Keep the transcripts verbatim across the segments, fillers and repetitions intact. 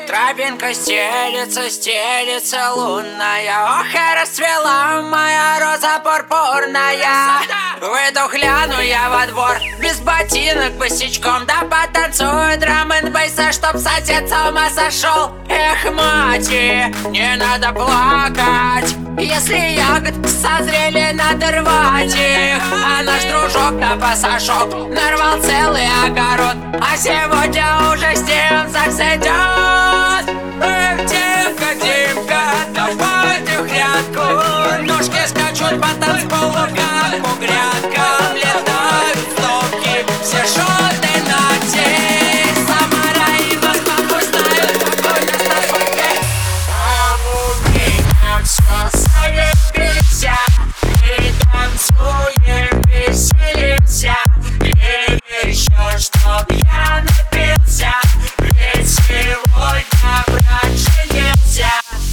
Тропинка стелется, стелется лунная. Ох, и расцвела моя роза пурпурная. Выйду, гляну я во двор, без ботинок, босичком. Да потанцую драм-н-бейса, чтоб сосед с ума сошел. Эх, мати, не надо плакать, если ягодки созрели, надо рвать их. А наш дружок на пасашок нарвал целый огород, а сегодня уже с ним ЗАГС идет. Эх, Димка, Димка, давай ты в грядку. Ножки скачут по танцполу, как по грядкам. Летают стопки, все шоты нати. Самара и Москва пусть знают, какой настроение. А у меня все заебись, и танцуем, веселимся. И еще чтоб я напился, ведь сегодня брат женился.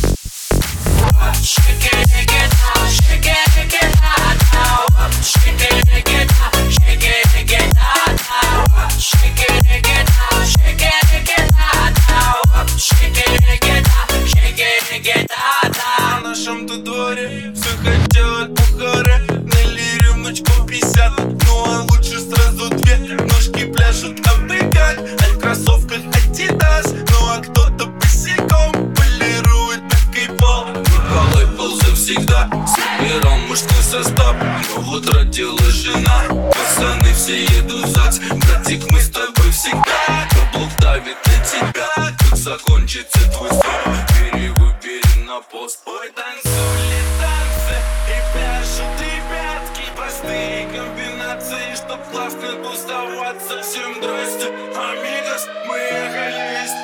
Shake it, shake it now, shake it, shake it now. Shake it, shake it now, shake it, shake it now. Shake it, shake it now, shake it, shake it now. Shake it, shake it now, shake it, shake it now. На нашем-то дворе все хотят бухары. Налили рюмочку пятьдесят, ну а лучше сразу две. Ножки пляшут, оббегать, а в кроссовках Адидас. Ну а кто-то босиком полирует мягкий пол. Николай был завсегда, собирал мужской состав. Но вот родила жена, пацаны все едут в ЗАГС. Братик, мы с тобой всегда, каблук давит на тебя. Как закончится твой сон, перевыбери на пост. Ой, танцули танцы и пляшут ребятки. Простые комбинации, чтоб классно тусоваться. Всем здрасте, амигос, мы ехали вести.